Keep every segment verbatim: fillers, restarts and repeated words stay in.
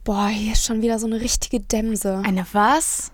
Boah, hier ist schon wieder so eine richtige Dämse. Eine was?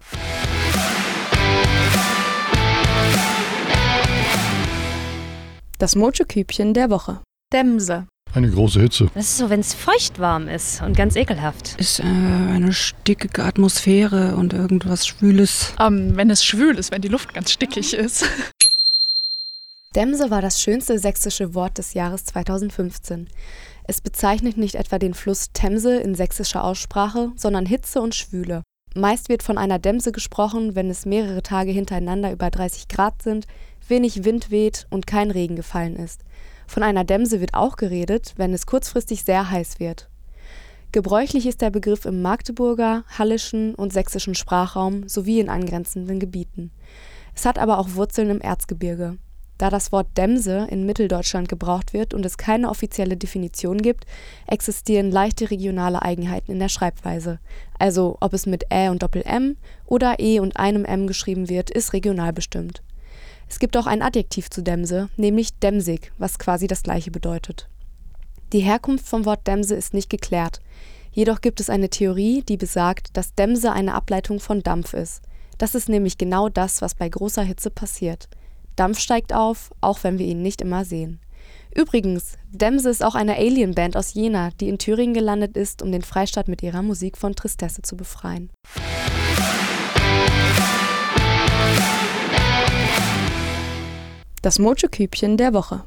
Das Mojo-Kübchen der Woche. Dämse. Eine große Hitze. Das ist so, wenn es feuchtwarm ist und ganz ekelhaft. Ist äh, eine stickige Atmosphäre und irgendwas Schwüles. Ähm, wenn es schwül ist, wenn die Luft ganz stickig ist. Dämse war das schönste sächsische Wort des Jahres zweitausendfünfzehn. Es bezeichnet nicht etwa den Fluss Themse in sächsischer Aussprache, sondern Hitze und Schwüle. Meist wird von einer Dämse gesprochen, wenn es mehrere Tage hintereinander über dreißig Grad sind, wenig Wind weht und kein Regen gefallen ist. Von einer Dämse wird auch geredet, wenn es kurzfristig sehr heiß wird. Gebräuchlich ist der Begriff im Magdeburger, Hallischen und sächsischen Sprachraum sowie in angrenzenden Gebieten. Es hat aber auch Wurzeln im Erzgebirge. Da das Wort Dämse in Mitteldeutschland gebraucht wird und es keine offizielle Definition gibt, existieren leichte regionale Eigenheiten in der Schreibweise. Also ob es mit Ä und Doppel-M oder E und einem M geschrieben wird, ist regional bestimmt. Es gibt auch ein Adjektiv zu Dämse, nämlich dämsig, was quasi das gleiche bedeutet. Die Herkunft vom Wort Dämse ist nicht geklärt. Jedoch gibt es eine Theorie, die besagt, dass Dämse eine Ableitung von Dampf ist. Das ist nämlich genau das, was bei großer Hitze passiert. Dampf steigt auf, auch wenn wir ihn nicht immer sehen. Übrigens, Dämse ist auch eine Alien-Band aus Jena, die in Thüringen gelandet ist, um den Freistaat mit ihrer Musik von Tristesse zu befreien. Das Mojo-Kübchen der Woche.